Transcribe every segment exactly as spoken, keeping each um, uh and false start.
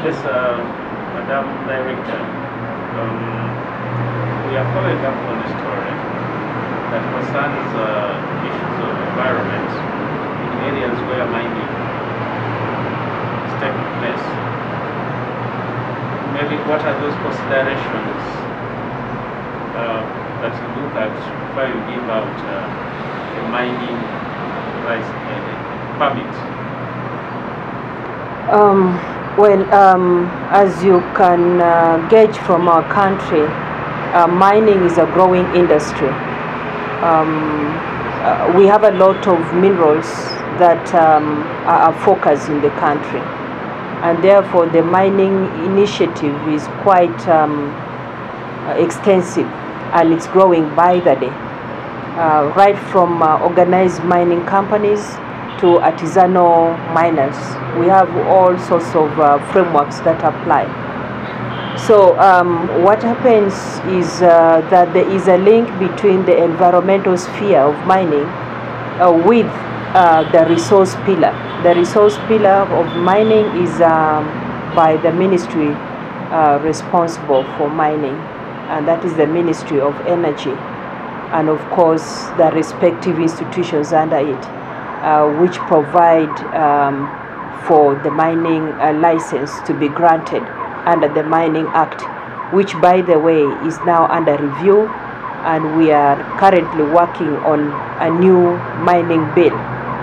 Yes, uh, Madam Director, um, we are following up on a story that concerns uh, issues of environment in areas where mining is taking place. Maybe what are those considerations uh, that you look at before you give out uh, a mining license, uh, permit? Um, well, um, as you can uh, gauge from our country, uh, mining is a growing industry. Um, uh, we have a lot of minerals that um, are a focus in the country, and therefore the mining initiative is quite um, extensive, and it's growing by the day, uh, right from uh, organized mining companies to artisanal miners. We have all sorts of uh, frameworks that apply. So um, what happens is uh, that there is a link between the environmental sphere of mining uh, with uh, the resource pillar. The resource pillar of mining is um, by the ministry uh, responsible for mining, and that is the Ministry of Energy, and of course the respective institutions under it, uh, which provide um, for the mining uh, license to be granted under the Mining Act, which, by the way, is now under review, and we are currently working on a new mining bill.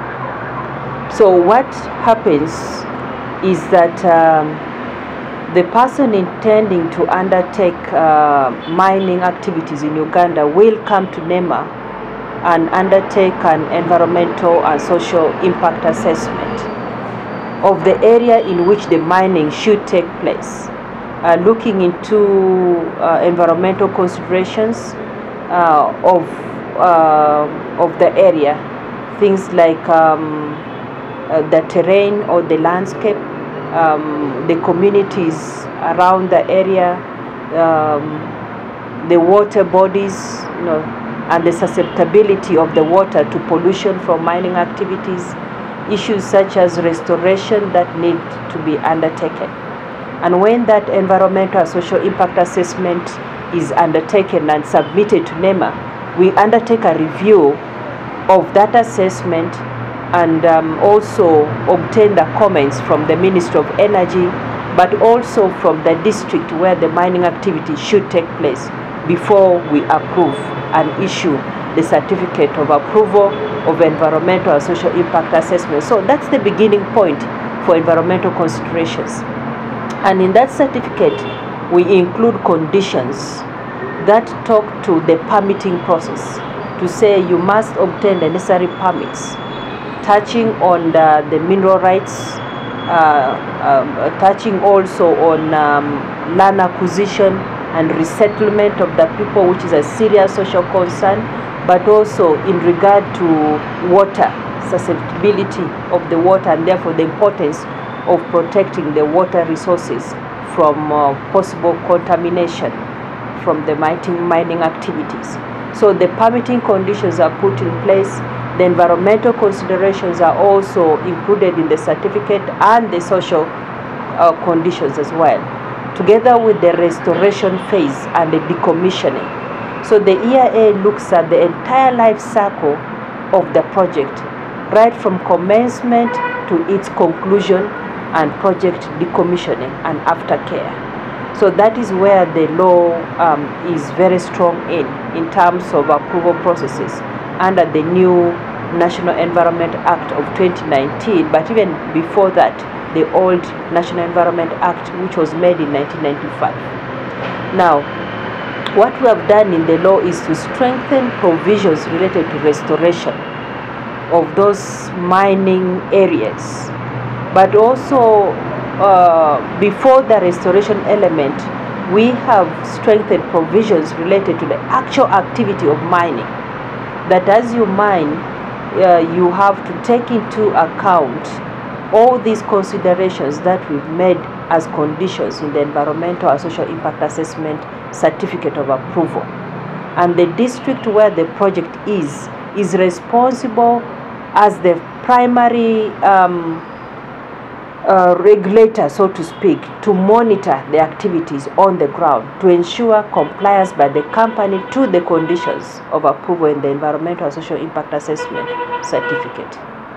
So what happens is that um, the person intending to undertake uh, mining activities in Uganda will come to NEMA and undertake an environmental and social impact assessment of the area in which the mining should take place, uh, looking into uh, environmental considerations uh, of, uh, of the area, things like um, uh, the terrain or the landscape, um, the communities around the area, um, the water bodies, you know, and the susceptibility of the water to pollution from mining activities, issues such as restoration that need to be undertaken. And when that environmental and social impact assessment is undertaken and submitted to NEMA, we undertake a review of that assessment and um, also obtain the comments from the Ministry of Energy, but also from the district where the mining activity should take place before we approve and issue the certificate of approval of environmental and social impact assessment. So that's the beginning point for environmental considerations. And in that certificate, we include conditions that talk to the permitting process, to say you must obtain the necessary permits, touching on the, the mineral rights, uh, um, touching also on um, land acquisition and resettlement of the people, which is a serious social concern, but also in regard to water, susceptibility of the water, and therefore the importance of protecting the water resources from uh, possible contamination from the mining, mining activities. So the permitting conditions are put in place. The environmental considerations are also included in the certificate, and the social uh, conditions as well, together with the restoration phase and the decommissioning. So the E I A looks at the entire life cycle of the project, right from commencement to its conclusion and project decommissioning and aftercare. So that is where the law um, is very strong in, in terms of approval processes under the new National Environment Act of twenty nineteen, but even before that, the old National Environment Act, which was made in nineteen ninety-five. Now, what we have done in the law is to strengthen provisions related to restoration of those mining areas, but also uh, before the restoration element, we have strengthened provisions related to the actual activity of mining, that as you mine, uh, you have to take into account all these considerations that we've made as conditions in the environmental and social impact assessment certificate of approval. And the district where the project is, is responsible as the primary um, uh, regulator, so to speak, to monitor the activities on the ground to ensure compliance by the company to the conditions of approval in the environmental and social impact assessment certificate.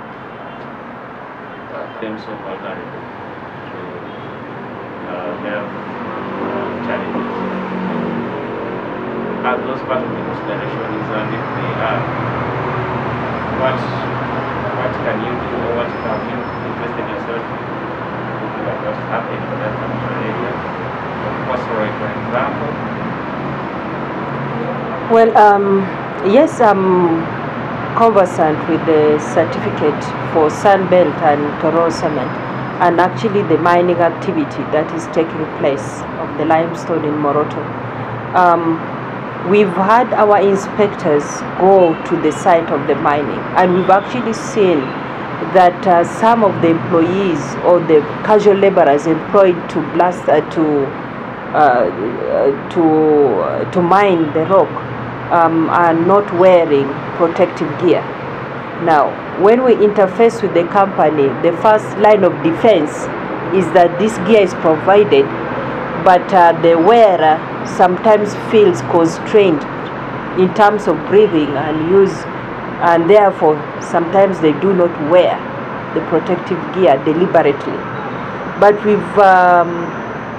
Claims of vulnerable to uh, health uh, challenges. Are those part of the considerations, and if they are, what, what can you do, or what have you invested yourself looking at what's happening in that particular area? Phosphorate, for example. Well, um, yes, I'm conversant with the certificate for Sunbelt and Tororo Cement, and actually the mining activity that is taking place of the limestone in Moroto. Um, we've had our inspectors go to the site of the mining, and we've actually seen that uh, some of the employees or the casual laborers employed to blast uh, to uh, uh, to uh, to mine the rock um, are not wearing protective gear. Now, when we interface with the company, the first line of defense is that this gear is provided, but uh, the wearer sometimes feels constrained in terms of breathing and use, and therefore sometimes they do not wear the protective gear deliberately. But we've um,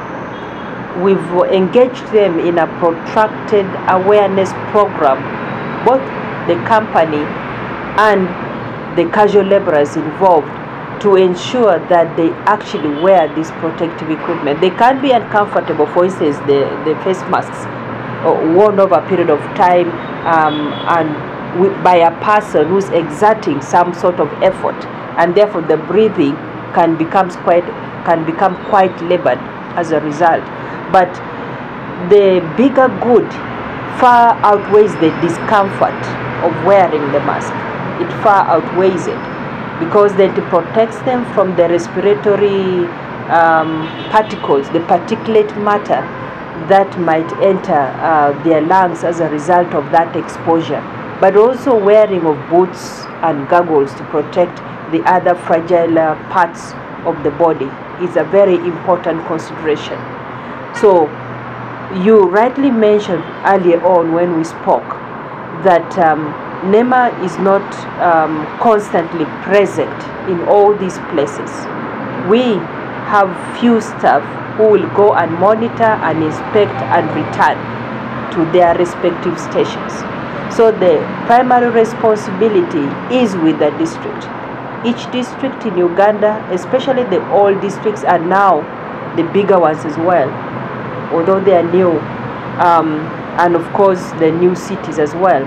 we've engaged them in a protracted awareness program, both the company and the casual laborers involved, to ensure that they actually wear this protective equipment. They can be uncomfortable, for instance, the, the face masks uh, worn over a period of time um, and with, by a person who's exerting some sort of effort, and therefore the breathing can become quite can become quite labored as a result. But the bigger good far outweighs the discomfort of wearing the mask. It far outweighs it, because then it protects them from the respiratory um, particles, the particulate matter that might enter uh, their lungs as a result of that exposure. But also wearing of boots and goggles to protect the other fragile uh, parts of the body is a very important consideration. So you rightly mentioned earlier on when we spoke that um, NEMA is not um, constantly present in all these places. We have few staff who will go and monitor and inspect and return to their respective stations. So the primary responsibility is with the district. Each district in Uganda, especially the old districts and now the bigger ones as well, although they are new, um, and of course the new cities as well,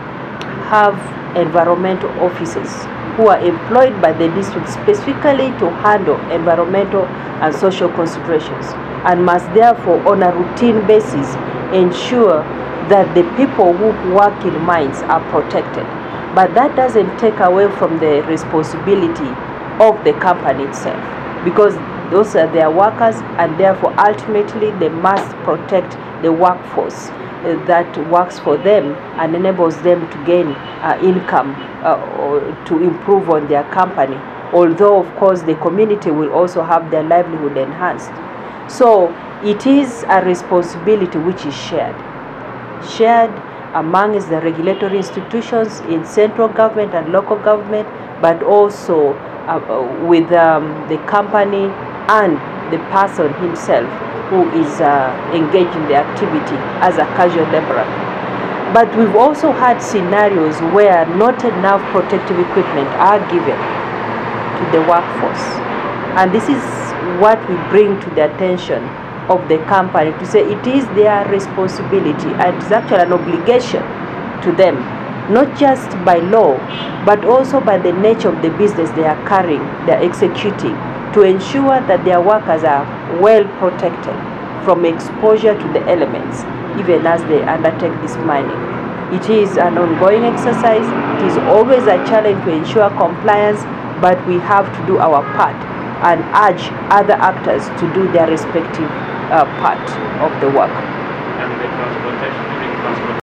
have environmental officers who are employed by the district specifically to handle environmental and social considerations, and must therefore on a routine basis ensure that the people who work in mines are protected. But that doesn't take away from the responsibility of the company itself, because those are their workers, and therefore ultimately they must protect the workforce uh, that works for them and enables them to gain uh, income uh, or to improve on their company, although of course the community will also have their livelihood enhanced. So it is a responsibility which is shared shared amongst the regulatory institutions in central government and local government, but also uh, with um, the company and the person himself who is uh, engaged in the activity as a casual laborer. But we've also had scenarios where not enough protective equipment are given to the workforce. And this is what we bring to the attention of the company, to say it is their responsibility and it's actually an obligation to them, not just by law, but also by the nature of the business they are carrying, they are executing, to ensure that their workers are well protected from exposure to the elements, even as they undertake this mining. It is an ongoing exercise. It is always a challenge to ensure compliance, but we have to do our part and urge other actors to do their respective uh, part of the work. And the transportation, during transportation